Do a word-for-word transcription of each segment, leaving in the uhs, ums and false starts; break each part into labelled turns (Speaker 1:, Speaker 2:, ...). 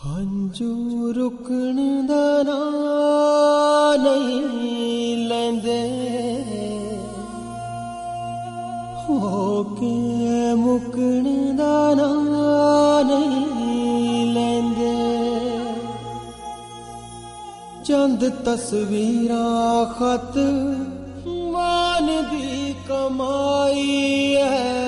Speaker 1: हंजू रुकण दा नां नहीं लैंदे, होके मुकण दा नां नहीं लैंदे। चंद तस्वीरां खत मान दी कमाई है,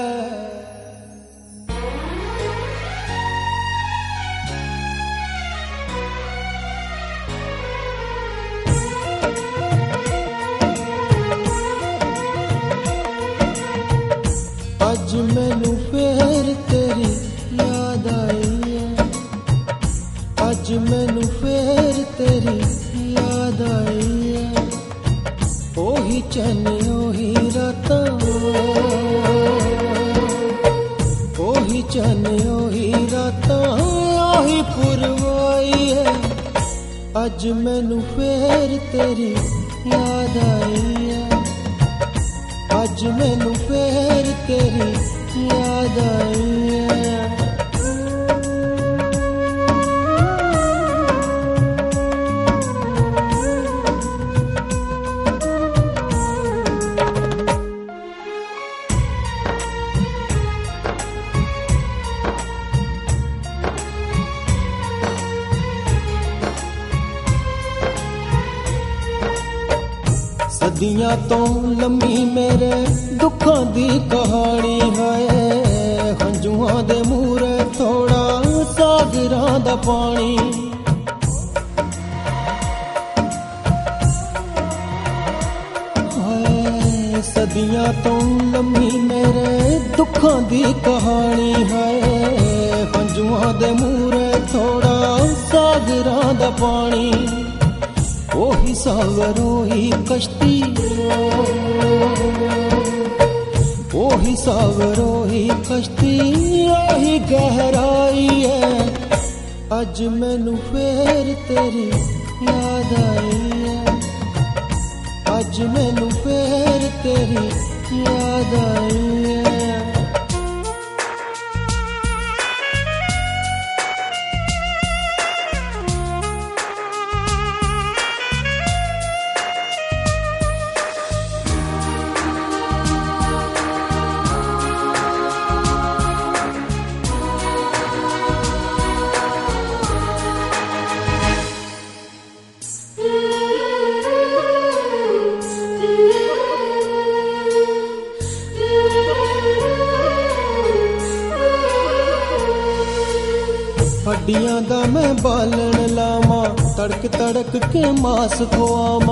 Speaker 1: अज मैनू फेर तेरी याद आई है, अज मैनू फेर तेरी याद आई है। ओही चैन ओही रातां, ओही चैन ओही रातां, ओही पुरवाई है। अज मैनू फेर तेरी याद आई है, अज मैनू फेर तेरी याद आई है। सदियां तो लम्मी मेरे दुखों दी कहानी है, हंजुआं दे मूरे थोड़ा सागरां दा पानी। हाय सदियां तो लम्मी मेरे दुखों दी कहानी है, हंजुआं दे मूरे थोड़ा सागरां दा पानी। ओही सागर ओही कश्ती, ओही सागर ओही कश्ती, ओही गहराई है। अज मैनू फेर तेरी याद आई है, अज मैनू फेर तेरी याद आई है। हड्डियां दा मैं बालन लावा, तड़क तड़क के मास खोआवा।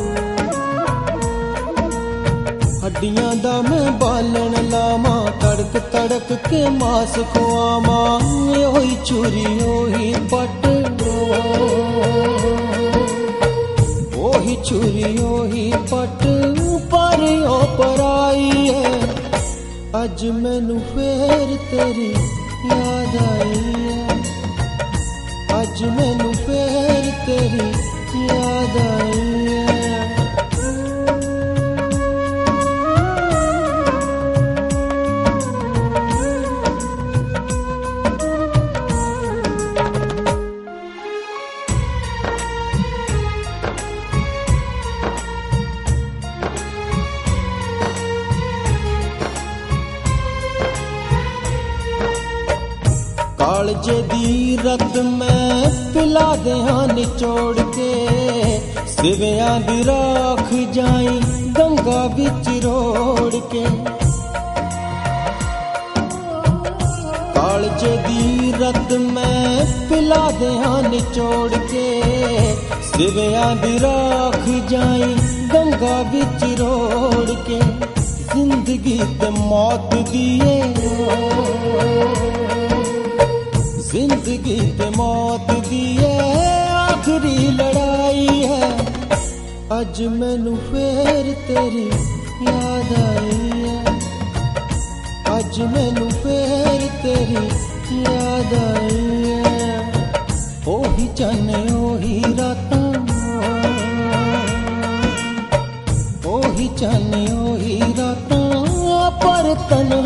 Speaker 1: हड्डियां दा मैं बालन लावा, तड़क तड़क के मास खोआवा। ओही चूरी ओही पट, ओही चूरी ओही पट, पर ओ पराई है। अज मैनू फेर तेरी याद आई है, अज मैनू फेर तेरी याद आई है। कालजे दी रत मैं पिला देहां निचोड़ के, सिवियां दी राख जाई गंगा बिच रोड़ के। कालजे दी रत मैं पिला देहां निचोड़ के, सिवियां दी राख जाई गंगा बिच रोड़ के। जिंदगी ते मौत दिए, जिंदगी ते मौत दी आखिरी लड़ाई है। अज मैनू फेर तेरी याद आई है, अज मैनू फेर तेरी याद आई है। ओही चन ओही रातां, ओही चन ओही रातां, पर तन